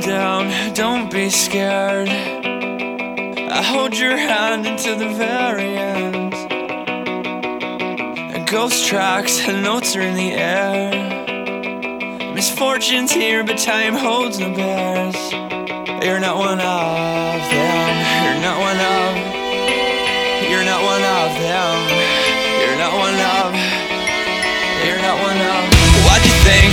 down, don't be scared. I hold your hand until the very end. Ghost tracks and notes are in the air. Misfortune's here, but time holds no bears. You're not one of them. You're not one of. You're not one of them. You're not one of. You're not one of. Why'd you think